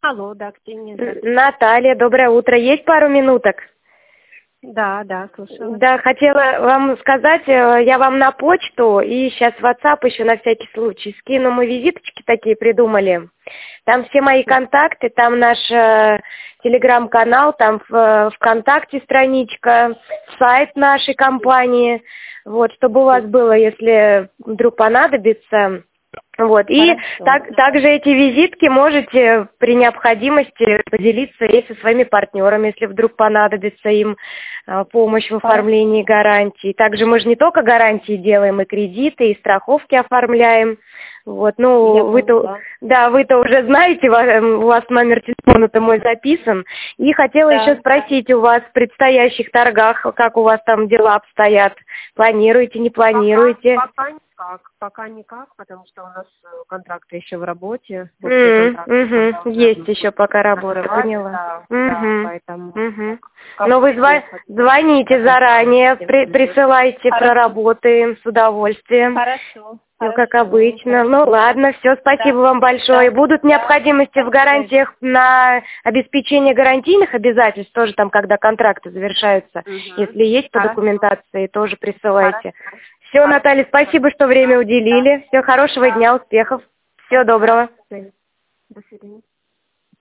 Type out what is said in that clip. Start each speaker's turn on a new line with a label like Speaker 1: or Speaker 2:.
Speaker 1: Алло, да, Ксения, здравствуйте.
Speaker 2: Наталья, доброе утро. Есть пару минуток?
Speaker 1: Да, слушаю.
Speaker 2: Да, хотела вам сказать, я вам на почту и сейчас в WhatsApp еще на всякий случай скину. Мы визиточки такие придумали. Там все мои контакты, там наш телеграм-канал, там ВКонтакте страничка, сайт нашей компании. Вот, чтобы у вас было, если вдруг понадобится. Вот. И также эти визитки можете при необходимости поделиться и со своими партнерами, если вдруг понадобится им помощь в оформлении гарантий. Также мы же не только гарантии делаем, и кредиты, и страховки оформляем. Вот, ну, вы-то уже знаете, у вас номер телефона-то мой записан. И хотела еще спросить у вас в предстоящих торгах, как у вас там дела обстоят. Планируете, не планируете?
Speaker 1: Пока никак, потому что у нас контракты еще в работе.
Speaker 2: Есть еще пока работа, поняла.
Speaker 1: Поэтому...
Speaker 2: Но вы звоните заранее, присылайте, проработаем с удовольствием.
Speaker 1: Хорошо.
Speaker 2: Все как обычно. Ну ладно, все, спасибо вам большое. Будут необходимости в гарантиях на обеспечение гарантийных обязательств, тоже там, когда контракты завершаются. Если есть по документации, тоже присылайте. Все, Наталья, спасибо, что время уделили. Всего хорошего дня, успехов. Всего доброго.
Speaker 1: До свидания.